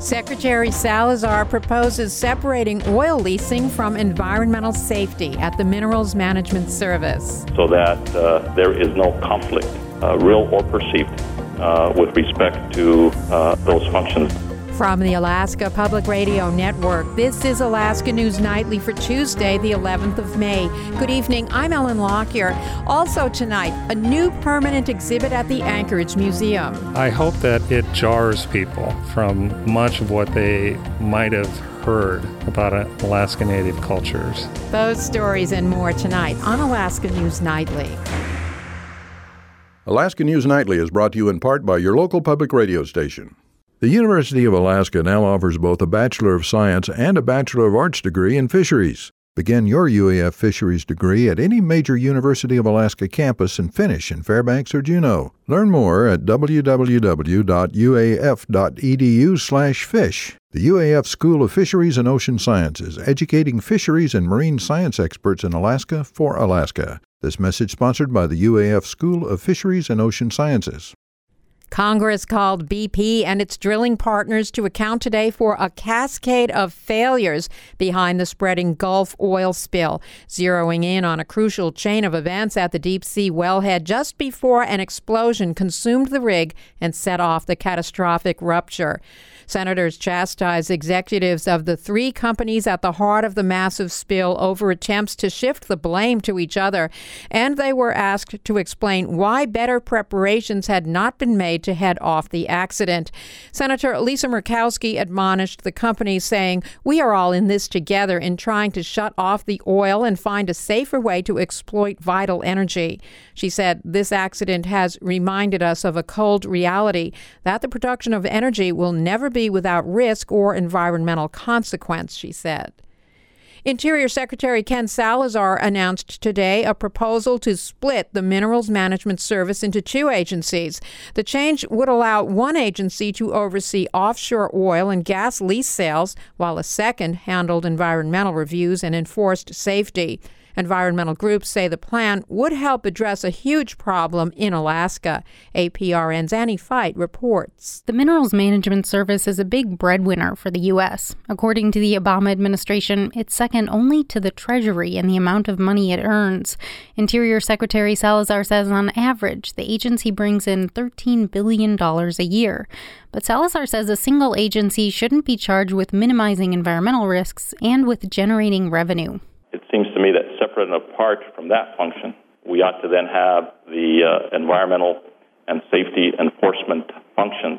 Secretary Salazar proposes separating oil leasing from environmental safety at the Minerals Management Service, so that there is no conflict, real or perceived, with respect to those functions. From the Alaska Public Radio Network, this is Alaska News Nightly for Tuesday, the 11th of May. Good evening, I'm Ellen Lockyer. Also tonight, a new permanent exhibit at the Anchorage Museum. I hope that it jars people from much of what they might have heard about Alaska Native cultures. Those stories and more tonight on Alaska News Nightly. Alaska News Nightly is brought to you in part by your local public radio station. The University of Alaska now offers both a Bachelor of Science and a Bachelor of Arts degree in fisheries. Begin your UAF fisheries degree at any major University of Alaska campus and finish in Fairbanks or Juneau. Learn more at www.uaf.edu/fish. The UAF School of Fisheries and Ocean Sciences, educating fisheries and marine science experts in Alaska for Alaska. This message sponsored by the UAF School of Fisheries and Ocean Sciences. Congress called BP and its drilling partners to account today for a cascade of failures behind the spreading Gulf oil spill, zeroing in on a crucial chain of events at the deep-sea wellhead just before an explosion consumed the rig and set off the catastrophic rupture. Senators chastised executives of the three companies at the heart of the massive spill over attempts to shift the blame to each other, and they were asked to explain why better preparations had not been made to head off the accident. Senator Lisa Murkowski admonished the companies, saying, "We are all in this together in trying to shut off the oil and find a safer way to exploit vital energy." She said, "This accident has reminded us of a cold reality, that the production of energy will never be without risk or environmental consequence," she said. Interior Secretary Ken Salazar announced today a proposal to split the Minerals Management Service into two agencies. The change would allow one agency to oversee offshore oil and gas lease sales, while a second handled environmental reviews and enforced safety. Environmental groups say the plan would help address a huge problem in Alaska. APRN's Annie Fight reports. The Minerals Management Service is a big breadwinner for the U.S. According to the Obama administration, it's second only to the Treasury in the amount of money it earns. Interior Secretary Salazar says on average, the agency brings in $13 billion a year. But Salazar says a single agency shouldn't be charged with minimizing environmental risks and with generating revenue. It seems to me that separate and apart from that function, we ought to then have the environmental and safety enforcement functions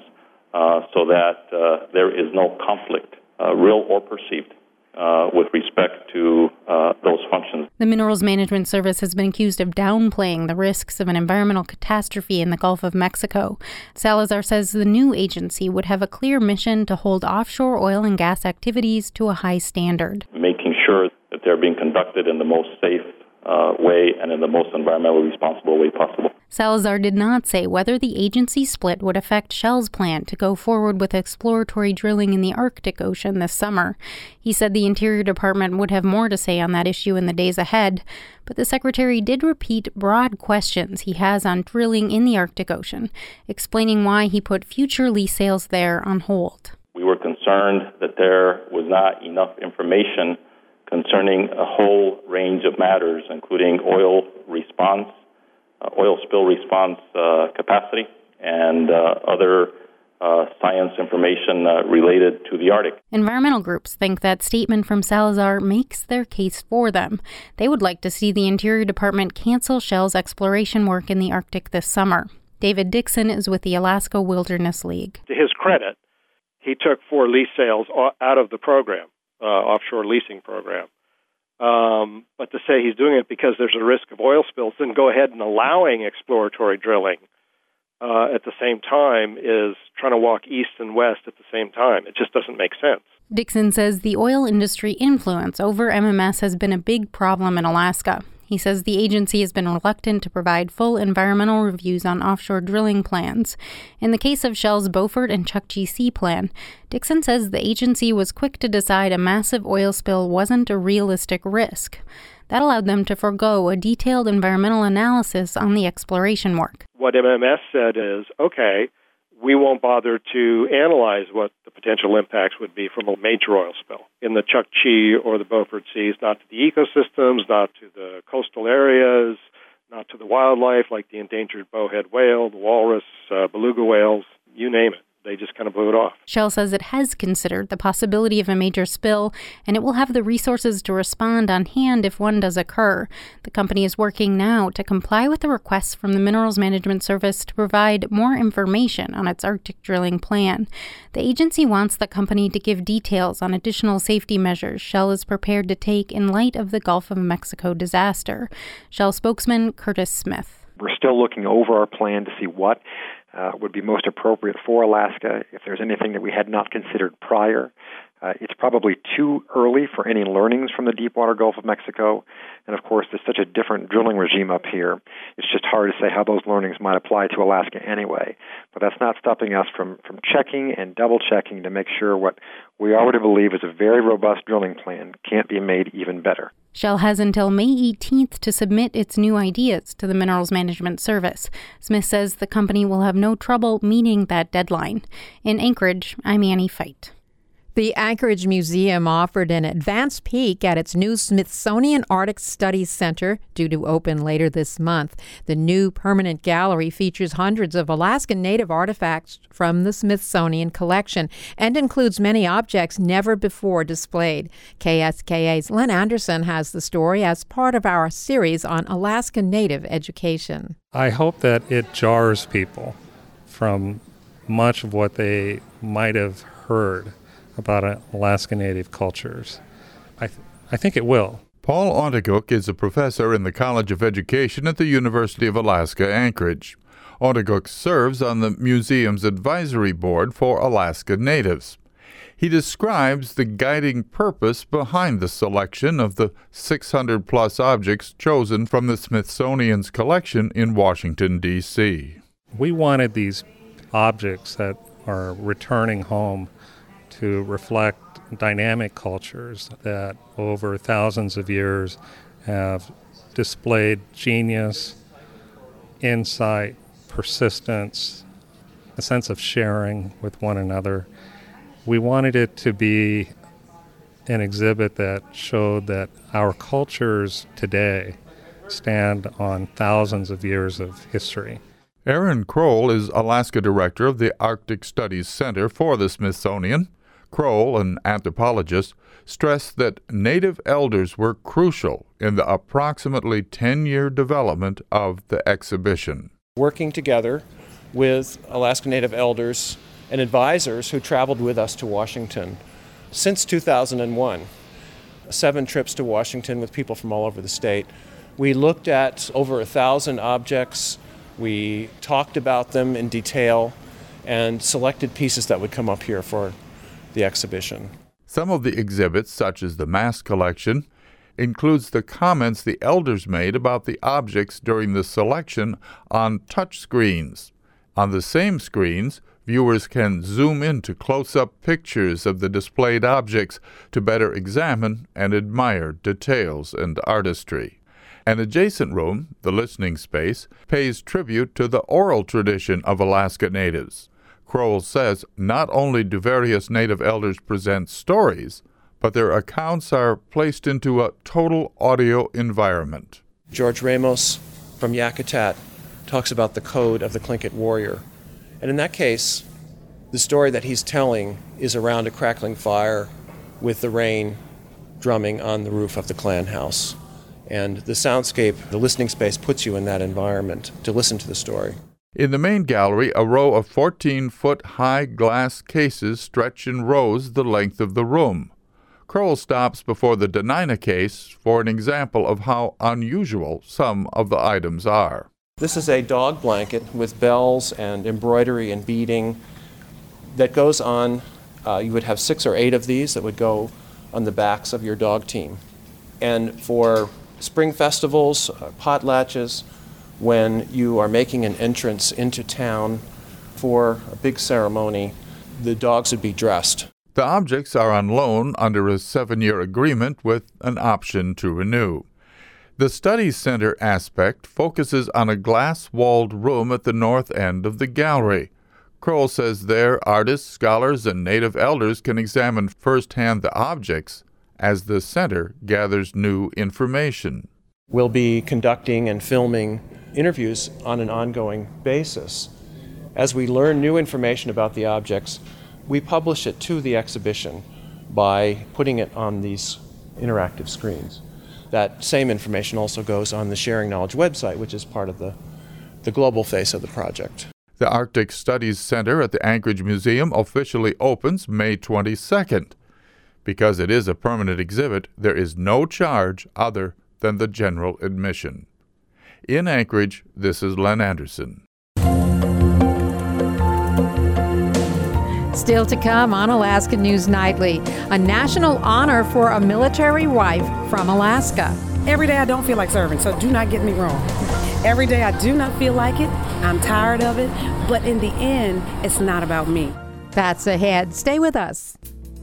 so that there is no conflict, real or perceived, with respect to those functions. The Minerals Management Service has been accused of downplaying the risks of an environmental catastrophe in the Gulf of Mexico. Salazar says the new agency would have a clear mission to hold offshore oil and gas activities to a high standard. Making sure that they're being conducted in the most safe way and in the most environmentally responsible way possible. Salazar did not say whether the agency split would affect Shell's plan to go forward with exploratory drilling in the Arctic Ocean this summer. He said the Interior Department would have more to say on that issue in the days ahead, but the Secretary did repeat broad questions he has on drilling in the Arctic Ocean, explaining why he put future lease sales there on hold. We were concerned that there was not enough information concerning a whole range of matters, including oil spill response capacity, and other science information related to the Arctic. Environmental groups think that statement from Salazar makes their case for them. They would like to see the Interior Department cancel Shell's exploration work in the Arctic this summer. David Dixon is with the Alaska Wilderness League. To his credit, he took 4 lease sales out of the program. Offshore leasing program. But to say he's doing it because there's a risk of oil spills, then go ahead and allowing exploratory drilling at the same time is trying to walk east and west at the same time. It just doesn't make sense. Dixon says the oil industry influence over MMS has been a big problem in Alaska. He says the agency has been reluctant to provide full environmental reviews on offshore drilling plans. In the case of Shell's Beaufort and Chukchi Sea plan, Dixon says the agency was quick to decide a massive oil spill wasn't a realistic risk. That allowed them to forego a detailed environmental analysis on the exploration work. What MMS said is, okay, we won't bother to analyze what the potential impacts would be from a major oil spill in the Chukchi or the Beaufort Seas, not to the ecosystems, not to the coastal areas, not to the wildlife like the endangered bowhead whale, the walrus, beluga whales, you name it. They just kind of blew it off. Shell says it has considered the possibility of a major spill, and it will have the resources to respond on hand if one does occur. The company is working now to comply with the requests from the Minerals Management Service to provide more information on its Arctic drilling plan. The agency wants the company to give details on additional safety measures Shell is prepared to take in light of the Gulf of Mexico disaster. Shell spokesman Curtis Smith. We're still looking over our plan to see what would be most appropriate for Alaska, if there's anything that we had not considered prior. It's probably too early for any learnings from the deepwater Gulf of Mexico. And, of course, there's such a different drilling regime up here. It's just hard to say how those learnings might apply to Alaska anyway. But that's not stopping us from checking and double-checking to make sure what we already believe is a very robust drilling plan can't be made even better. Shell has until May 18th to submit its new ideas to the Minerals Management Service. Smith says the company will have no trouble meeting that deadline. In Anchorage, I'm Annie Feit. The Anchorage Museum offered an advanced peek at its new Smithsonian Arctic Studies Center, due to open later this month. The new permanent gallery features hundreds of Alaskan Native artifacts from the Smithsonian collection and includes many objects never before displayed. KSKA's Len Anderson has the story as part of our series on Alaskan Native education. I hope that it jars people from much of what they might have heard about Alaska Native cultures. I think it will. Paul Ontegook is a professor in the College of Education at the University of Alaska, Anchorage. Ontegook serves on the museum's advisory board for Alaska Natives. He describes the guiding purpose behind the selection of the 600-plus objects chosen from the Smithsonian's collection in Washington, D.C. We wanted these objects that are returning home to reflect dynamic cultures that over thousands of years have displayed genius, insight, persistence, a sense of sharing with one another. We wanted it to be an exhibit that showed that our cultures today stand on thousands of years of history. Aaron Kroll is Alaska Director of the Arctic Studies Center for the Smithsonian. Kroll, an anthropologist, stressed that Native elders were crucial in the approximately 10-year development of the exhibition. Working together with Alaska Native elders and advisors who traveled with us to Washington since 2001, 7 trips to Washington with people from all over the state. We looked at over 1,000 objects. We talked about them in detail and selected pieces that would come up here for the exhibition. Some of the exhibits, such as the mask collection, includes the comments the elders made about the objects during the selection on touch screens. On the same screens, viewers can zoom into close-up pictures of the displayed objects to better examine and admire details and artistry. An adjacent room, the listening space, pays tribute to the oral tradition of Alaska Natives. Kroll says not only do various Native elders present stories, but their accounts are placed into a total audio environment. George Ramos from Yakutat talks about the code of the Tlingit warrior. And in that case, the story that he's telling is around a crackling fire with the rain drumming on the roof of the clan house. And the soundscape, the listening space, puts you in that environment to listen to the story. In the main gallery, a row of 14-foot-high glass cases stretch in rows the length of the room. Kroll stops before the Denina case for an example of how unusual some of the items are. This is a dog blanket with bells and embroidery and beading that goes on. You would have 6 or 8 of these that would go on the backs of your dog team. And for spring festivals, potlatches, when you are making an entrance into town for a big ceremony, the dogs would be dressed. The objects are on loan under a 7-year agreement with an option to renew. The Studies Center aspect focuses on a glass-walled room at the north end of the gallery. Kroll says there, artists, scholars, and native elders can examine firsthand the objects as the center gathers new information. We'll be conducting and filming interviews on an ongoing basis. As we learn new information about the objects, we publish it to the exhibition by putting it on these interactive screens. That same information also goes on the Sharing Knowledge website, which is part of the global face of the project. The Arctic Studies Center at the Anchorage Museum officially opens May 22nd. Because it is a permanent exhibit, there is no charge other than the general admission. In Anchorage, this is Len Anderson. Still to come on Alaska News Nightly, a national honor for a military wife from Alaska. Every day I don't feel like serving, so do not get me wrong. Every day I do not feel like it. I'm tired of it. But in the end, it's not about me. That's ahead. Stay with us.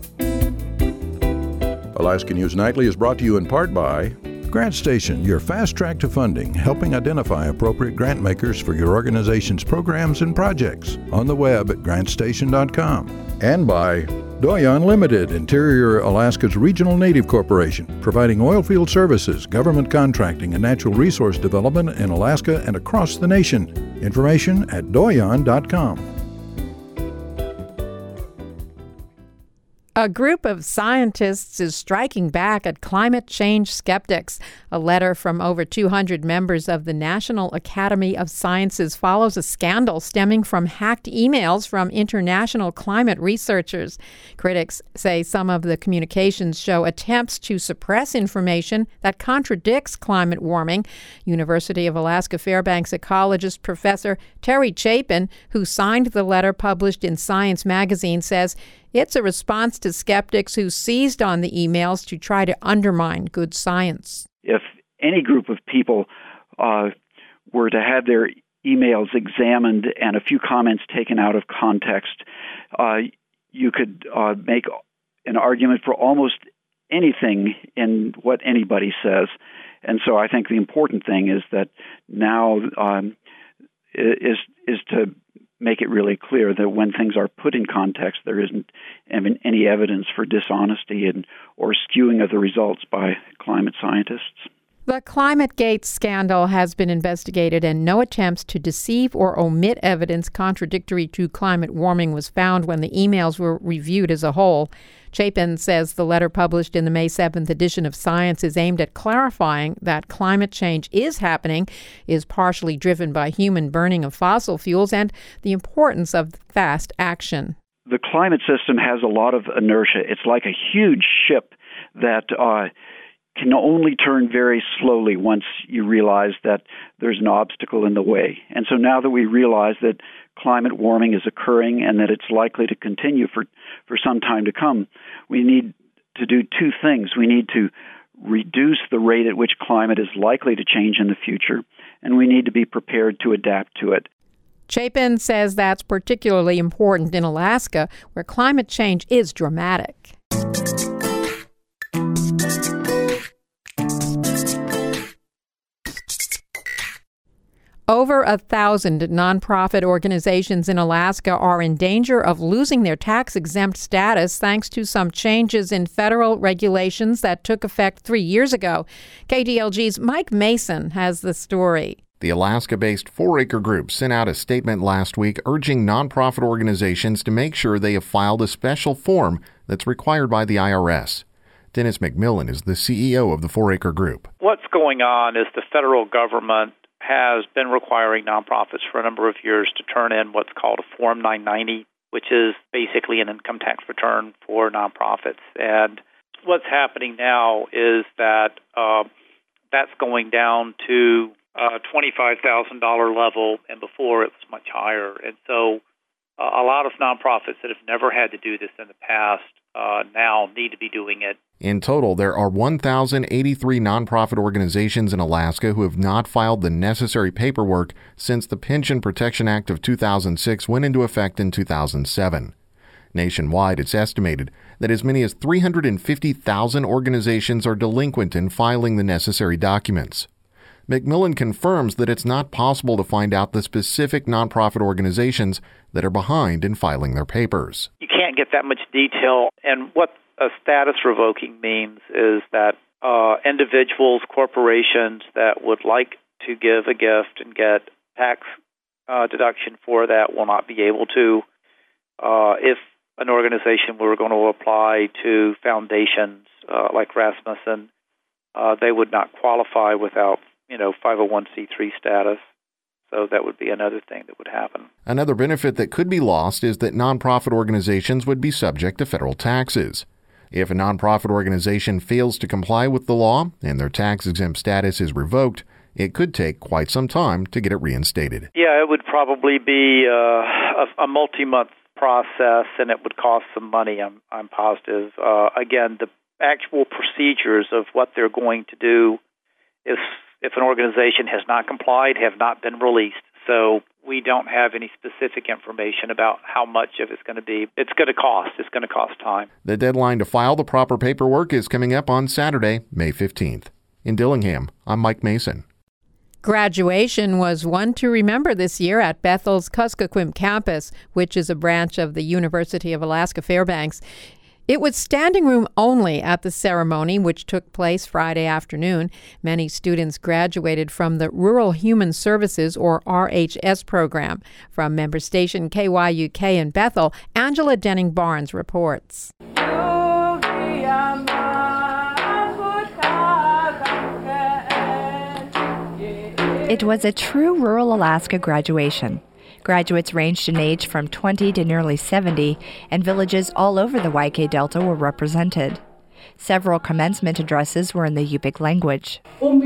Alaska News Nightly is brought to you in part by Grant Station, your fast track to funding, helping identify appropriate grant makers for your organization's programs and projects on the web at grantstation.com. And by Doyon Limited, Interior Alaska's regional native corporation, providing oil field services, government contracting, and natural resource development in Alaska and across the nation. Information at doyon.com. A group of scientists is striking back at climate change skeptics. A letter from over 200 members of the National Academy of Sciences follows a scandal stemming from hacked emails from international climate researchers. Critics say some of the communications show attempts to suppress information that contradicts climate warming. University of Alaska Fairbanks ecologist Professor Terry Chapin, who signed the letter published in Science magazine, says it's a response to skeptics who seized on the emails to try to undermine good science. If any group of people were to have their emails examined and a few comments taken out of context, you could make an argument for almost anything in what anybody says. And so I think the important thing is that now is to make it really clear that when things are put in context, there isn't any evidence for dishonesty or skewing of the results by climate scientists. The ClimateGate scandal has been investigated, and no attempts to deceive or omit evidence contradictory to climate warming was found when the emails were reviewed as a whole. Chapin says the letter published in the May 7th edition of Science is aimed at clarifying that climate change is happening, is partially driven by human burning of fossil fuels, and the importance of fast action. The climate system has a lot of inertia. It's like a huge ship that can only turn very slowly once you realize that there's an obstacle in the way. And so now that we realize that climate warming is occurring and that it's likely to continue for some time to come, we need to do two things. We need to reduce the rate at which climate is likely to change in the future, and we need to be prepared to adapt to it. Chapin says that's particularly important in Alaska, where climate change is dramatic. Over 1,000 nonprofit organizations in Alaska are in danger of losing their tax-exempt status thanks to some changes in federal regulations that took effect 3 years ago. KDLG's Mike Mason has the story. The Alaska-based 4Acre Group sent out a statement last week urging nonprofit organizations to make sure they have filed a special form that's required by the IRS. Dennis McMillan is the CEO of the 4Acre Group. What's going on is the federal government has been requiring nonprofits for a number of years to turn in what's called a Form 990, which is basically an income tax return for nonprofits. And what's happening now is that that's going down to $25,000 level, and before it was much higher. And so a lot of nonprofits that have never had to do this in the past now need to be doing it. In total, there are 1,083 nonprofit organizations in Alaska who have not filed the necessary paperwork since the Pension Protection Act of 2006 went into effect in 2007. Nationwide, it's estimated that as many as 350,000 organizations are delinquent in filing the necessary documents. McMillan confirms that it's not possible to find out the specific nonprofit organizations that are behind in filing their papers. You can't get that much detail, and what a status revoking means is that individuals, corporations that would like to give a gift and get tax deduction for that will not be able to. If an organization were going to apply to foundations like Rasmussen, they would not qualify without 501c3 status. So that would be another thing that would happen. Another benefit that could be lost is that nonprofit organizations would be subject to federal taxes. If a nonprofit organization fails to comply with the law and their tax-exempt status is revoked, it could take quite some time to get it reinstated. Yeah, it would probably be a multi-month process, and it would cost some money, I'm positive. Again, the actual procedures of what they're going to do if an organization has not complied have not been released. So we don't have any specific information about how much of it's going to be. It's going to cost time. The deadline to file the proper paperwork is coming up on Saturday, May 15th. In Dillingham, I'm Mike Mason. Graduation was one to remember this year at Bethel's Kuskokwim campus, which is a branch of the University of Alaska Fairbanks. It was standing room only at the ceremony, which took place Friday afternoon. Many students graduated from the Rural Human Services, or RHS, program. From member station KYUK in Bethel, Angela Denning-Barnes reports. It was a true rural Alaska graduation. Graduates ranged in age from 20 to nearly 70, and villages all over the YK Delta were represented. Several commencement addresses were in the Yupik language.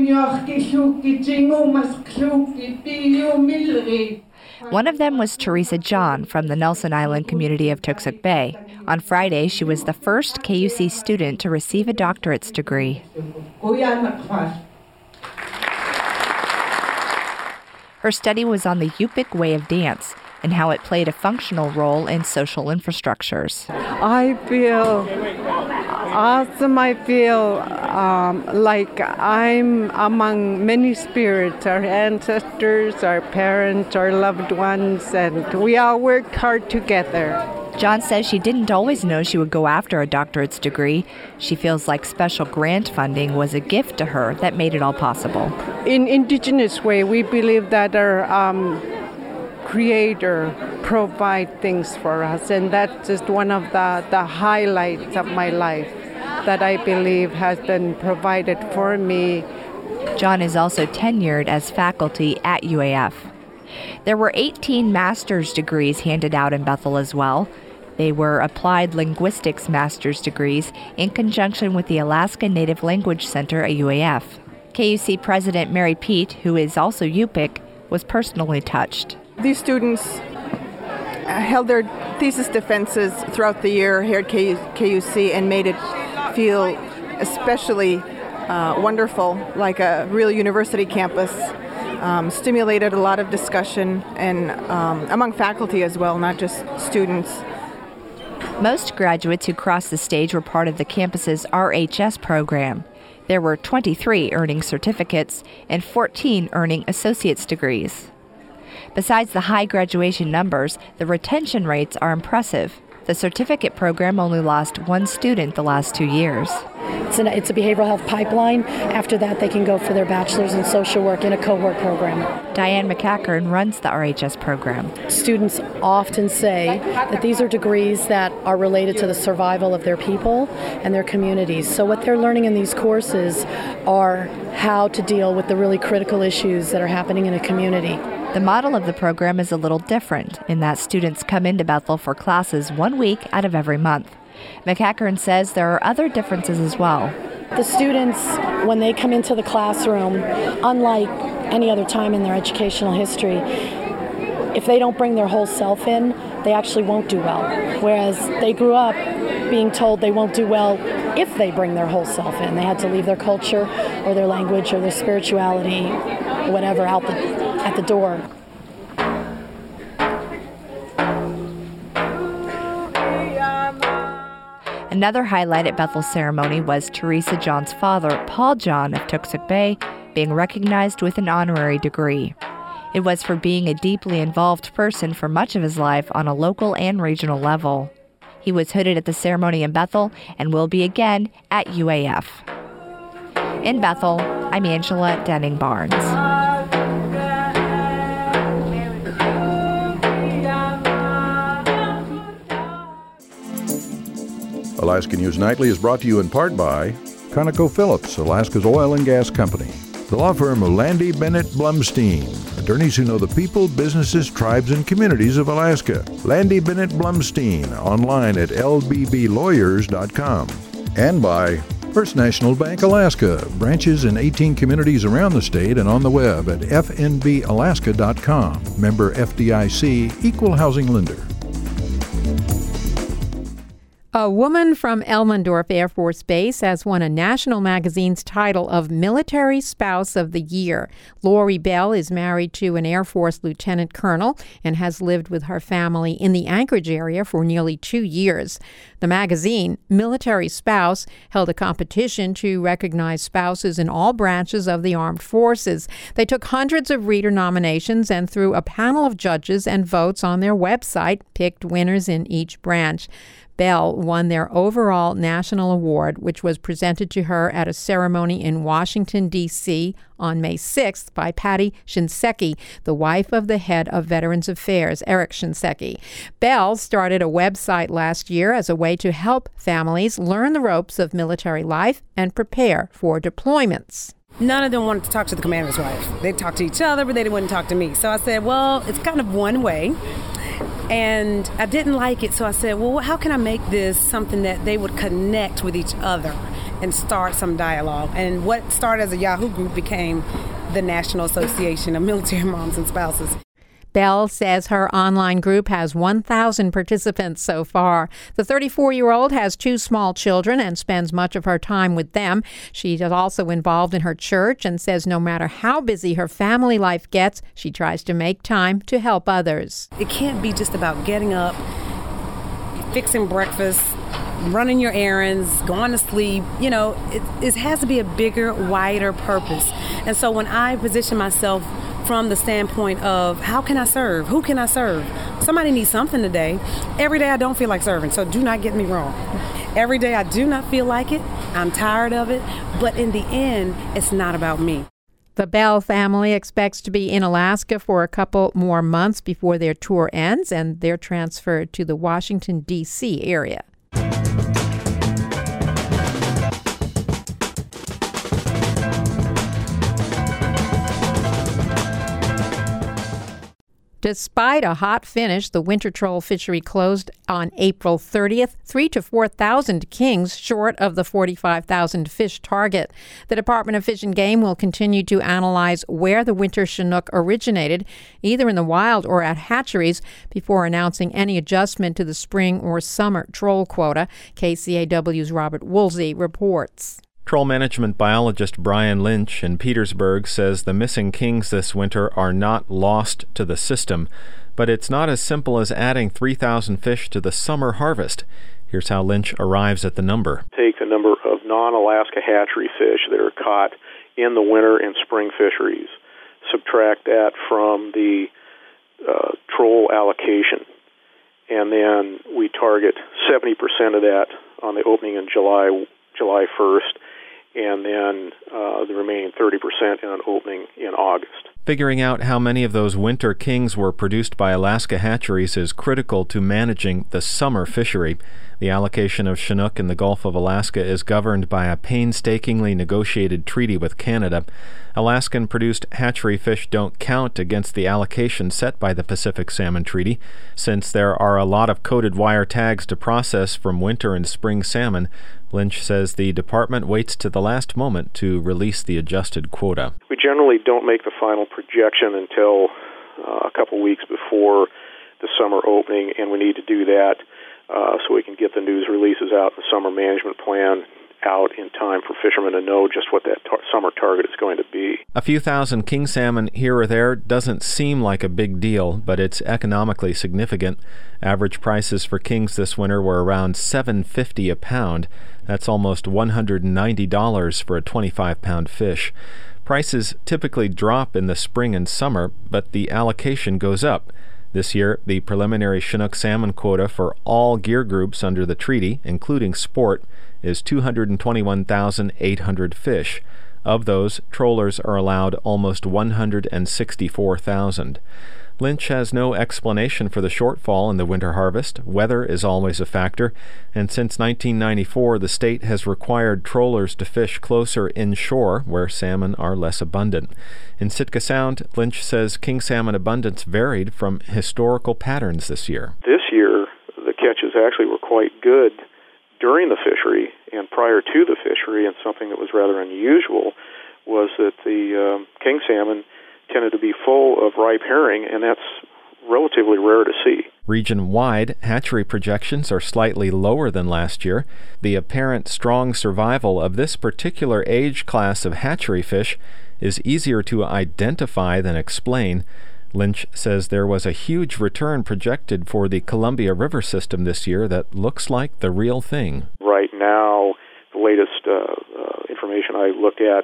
One of them was Teresa John from the Nelson Island community of Toksook Bay. On Friday, she was the first KUC student to receive a doctorate's degree. Her study was on the Yupik way of dance and how it played a functional role in social infrastructures. I feel awesome. I feel like I'm among many spirits, our ancestors, our parents, our loved ones, and we all worked hard together. John says she didn't always know she would go after a doctorate's degree. She feels like special grant funding was a gift to her that made it all possible. In Indigenous way, we believe that our Creator provide things for us, and that's just one of the highlights of my life that I believe has been provided for me. John is also tenured as faculty at UAF. There were 18 master's degrees handed out in Bethel as well. They were Applied Linguistics master's degrees in conjunction with the Alaska Native Language Center at UAF. KUC President Mary Pete, who is also Yupik, was personally touched. These students held their thesis defenses throughout the year here at KUC and made it feel especially wonderful, like a real university campus. Stimulated a lot of discussion and among faculty as well, not just students. Most graduates who crossed the stage were part of the campus's RHS program. There were 23 earning certificates and 14 earning associate's degrees. Besides the high graduation numbers, the retention rates are impressive. The certificate program only lost one student the last 2 years. It's a behavioral health pipeline. After that, they can go for their bachelor's in social work in a cohort program. Diane McCackern runs the RHS program. Students often say that these are degrees that are related to the survival of their people and their communities. So what they're learning in these courses are how to deal with the really critical issues that are happening in a community. The model of the program is a little different in that students come into Bethel for classes 1 week out of every month. McCackern says there are other differences as well. The students, when they come into the classroom, unlike any other time in their educational history, if they don't bring their whole self in, they actually won't do well. Whereas they grew up being told they won't do well if they bring their whole self in. They had to leave their culture or their language or their spirituality, whatever, at the door. Another highlight at Bethel's ceremony was Teresa John's father, Paul John of Toksook Bay, being recognized with an honorary degree. It was for being a deeply involved person for much of his life on a local and regional level. He was hooded at the ceremony in Bethel and will be again at UAF. In Bethel, I'm Angela Denning-Barnes. Alaska News Nightly is brought to you in part by ConocoPhillips, Alaska's oil and gas company. The law firm of Landy Bennett Blumstein, attorneys who know the people, businesses, tribes, and communities of Alaska. Landy Bennett Blumstein, online at lbblawyers.com. And by First National Bank Alaska, branches in 18 communities around the state and on the web at fnbalaska.com. Member FDIC, Equal Housing Lender. A woman from Elmendorf Air Force Base has won a National Magazine's title of Military Spouse of the Year. Lori Bell is married to an Air Force lieutenant colonel and has lived with her family in the Anchorage area for nearly 2 years. The magazine, Military Spouse, held a competition to recognize spouses in all branches of the armed forces. They took hundreds of reader nominations and through a panel of judges and votes on their website, picked winners in each branch. Bell won their overall national award, which was presented to her at a ceremony in Washington, D.C. on May 6th by Patty Shinseki, the wife of the head of Veterans Affairs, Eric Shinseki. Bell started a website last year as a way to help families learn the ropes of military life and prepare for deployments. None of them wanted to talk to the commander's wife. They talked to each other, but they wouldn't talk to me. So I said, well, it's kind of one way. And I didn't like it, so I said, well, how can I make this something that they would connect with each other and start some dialogue? And what started as a Yahoo group became the National Association of Military Moms and Spouses. Bell says her online group has 1,000 participants so far. The 34-year-old has 2 small children and spends much of her time with them. She is also involved in her church and says no matter how busy her family life gets, she tries to make time to help others. It can't be just about getting up, fixing breakfast, running your errands, going to sleep. You know, it has to be a bigger, wider purpose. And so when I position myself from the standpoint of how can I serve? Who can I serve? Somebody needs something today. Every day I don't feel like serving, so do not get me wrong. Every day I do not feel like it. I'm tired of it. But in the end, it's not about me. The Bell family expects to be in Alaska for a couple more months before their tour ends, and they're transferred to the Washington, D.C. area. Despite a hot finish, the winter troll fishery closed on April 30th, 3,000 to 4,000 kings short of the 45,000 fish target. The Department of Fish and Game will continue to analyze where the winter Chinook originated, either in the wild or at hatcheries, before announcing any adjustment to the spring or summer troll quota. KCAW's Robert Woolsey reports. Troll management biologist Brian Lynch in Petersburg says the missing kings this winter are not lost to the system, but it's not as simple as adding 3,000 fish to the summer harvest. Here's how Lynch arrives at the number. Take the number of non-Alaska hatchery fish that are caught in the winter and spring fisheries, subtract that from the troll allocation, and then we target 70% of that on the opening in July 1st, and then the remaining 30% in an opening in August. Figuring out how many of those winter kings were produced by Alaska hatcheries is critical to managing the summer fishery. The allocation of Chinook in the Gulf of Alaska is governed by a painstakingly negotiated treaty with Canada. Alaskan-produced hatchery fish don't count against the allocation set by the Pacific Salmon Treaty. Since there are a lot of coated wire tags to process from winter and spring salmon, Lynch says the department waits to the last moment to release the adjusted quota. We generally don't make the final projection until a couple weeks before the summer opening, and we need to do that so we can get the news releases out, the summer management plan out in time for fishermen to know just what that summer target is going to be. A few thousand king salmon here or there doesn't seem like a big deal, but it's economically significant. Average prices for kings this winter were around $7.50 a pound. That's almost $190 for a 25-pound fish. Prices typically drop in the spring and summer, but the allocation goes up. This year, the preliminary Chinook salmon quota for all gear groups under the treaty, including sport, is 221,800 fish. Of those, trollers are allowed almost 164,000. Lynch has no explanation for the shortfall in the winter harvest. Weather is always a factor, and since 1994, the state has required trollers to fish closer inshore where salmon are less abundant. In Sitka Sound, Lynch says king salmon abundance varied from historical patterns this year. This year, the catches actually were quite good during the fishery and prior to the fishery, and something that was rather unusual was that the king salmon tended to be full of ripe herring, and that's relatively rare to see. Region-wide, hatchery projections are slightly lower than last year. The apparent strong survival of this particular age class of hatchery fish is easier to identify than explain. Lynch says there was a huge return projected for the Columbia River system this year that looks like the real thing. Right now, the latest information I looked at,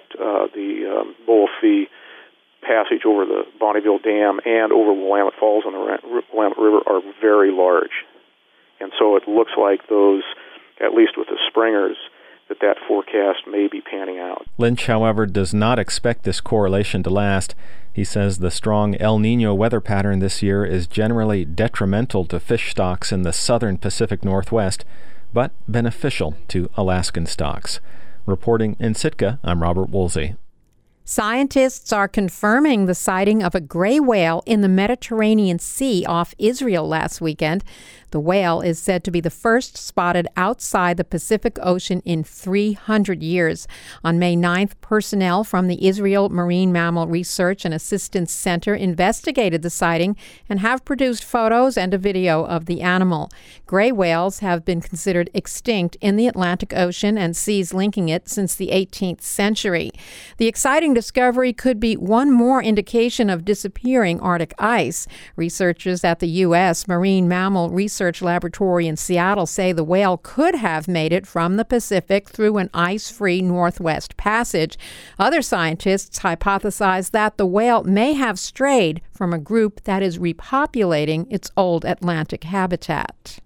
the bull fee passage over the Bonneville Dam and over Willamette Falls on the Willamette River are very large. And so it looks like those, at least with the springers, that forecast may be panning out. Lynch, however, does not expect this correlation to last. He says the strong El Niño weather pattern this year is generally detrimental to fish stocks in the southern Pacific Northwest, but beneficial to Alaskan stocks. Reporting in Sitka, I'm Robert Woolsey. Scientists are confirming the sighting of a gray whale in the Mediterranean Sea off Israel last weekend. The whale is said to be the first spotted outside the Pacific Ocean in 300 years. On May 9th, personnel from the Israel Marine Mammal Research and Assistance Center investigated the sighting and have produced photos and a video of the animal. Gray whales have been considered extinct in the Atlantic Ocean and seas linking it since the 18th century. The exciting discovery could be one more indication of disappearing Arctic ice. Researchers at the U.S. Marine Mammal Research Laboratory in Seattle say the whale could have made it from the Pacific through an ice-free Northwest Passage. Other scientists hypothesize that the whale may have strayed from a group that is repopulating its old Atlantic habitat.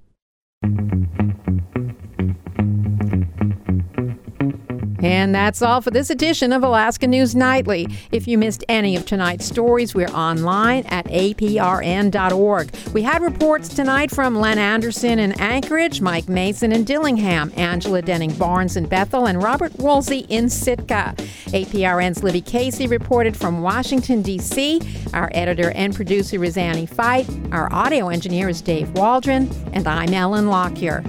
And that's all for this edition of Alaska News Nightly. If you missed any of tonight's stories, we're online at aprn.org. We had reports tonight from Len Anderson in Anchorage, Mike Mason in Dillingham, Angela Denning-Barnes in Bethel, and Robert Woolsey in Sitka. APRN's Libby Casey reported from Washington, D.C. Our editor and producer is Annie Fight. Our audio engineer is Dave Waldron. And I'm Ellen Lockyer.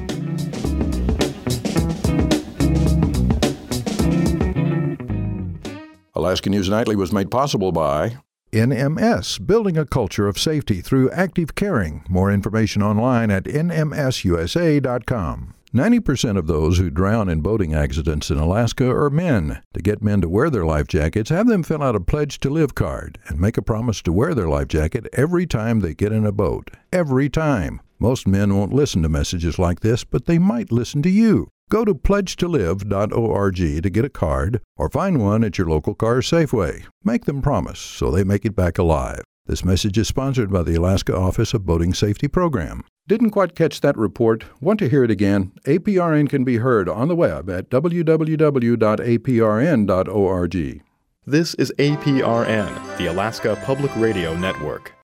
Alaska News Nightly was made possible by NMS, building a culture of safety through active caring. More information online at nmsusa.com. 90% of those who drown in boating accidents in Alaska are men. To get men to wear their life jackets, have them fill out a Pledge to Live card and make a promise to wear their life jacket every time they get in a boat. Every time. Most men won't listen to messages like this, but they might listen to you. Go to pledgetolive.org to get a card or find one at your local car Safeway. Make them promise so they make it back alive. This message is sponsored by the Alaska Office of Boating Safety Program. Didn't quite catch that report? Want to hear it again? APRN can be heard on the web at www.aprn.org. This is APRN, the Alaska Public Radio Network.